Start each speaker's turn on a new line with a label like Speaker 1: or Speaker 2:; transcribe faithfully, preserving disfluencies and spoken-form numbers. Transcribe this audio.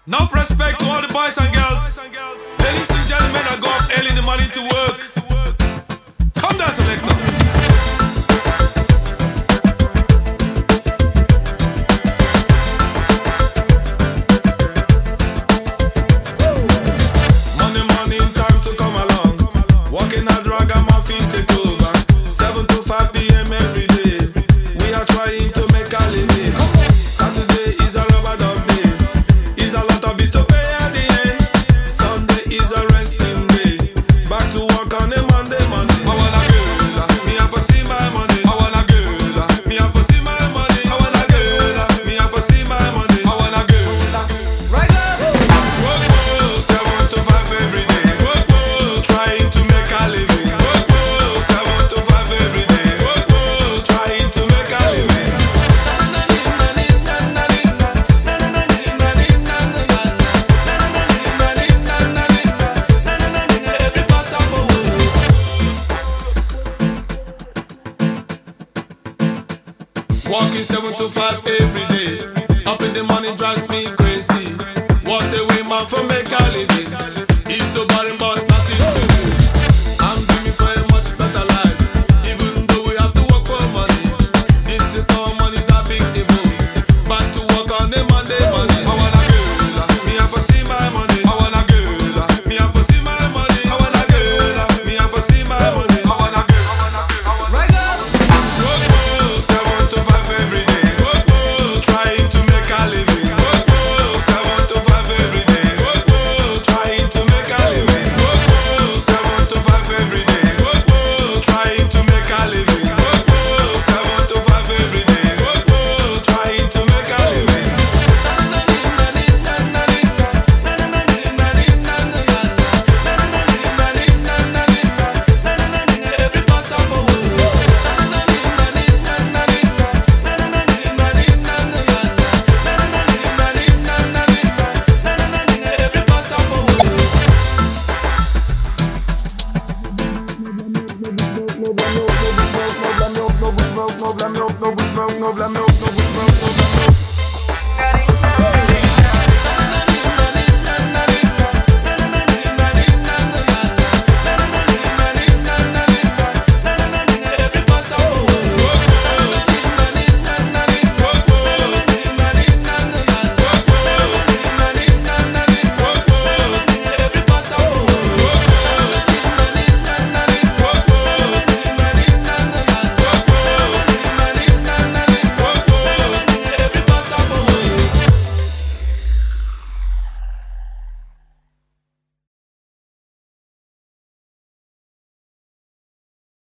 Speaker 1: Enough respect to all the boys and girls. Ladies and gentlemen, I go up early in the morning to work. Come down, selector. Money, money, time to come along. Walking hard, ragamuffin take over. seven to five p m every day. We are trying to make a living. Saturday is a rubber dog day. Is a lot of bills to pay at the end. Sunday is a resting day. Back to work on a Monday, Monday. I wanna girl, me have to see my money. I wanna girl, me have to see my money. I wanna girl, me have to see my money. I wanna girl.
Speaker 2: Right up.
Speaker 1: Work, work, seven to five every day. Work, work, trying to make a living. Work, work, seven to five every day. Work, work, trying to make a living. Walking seven to five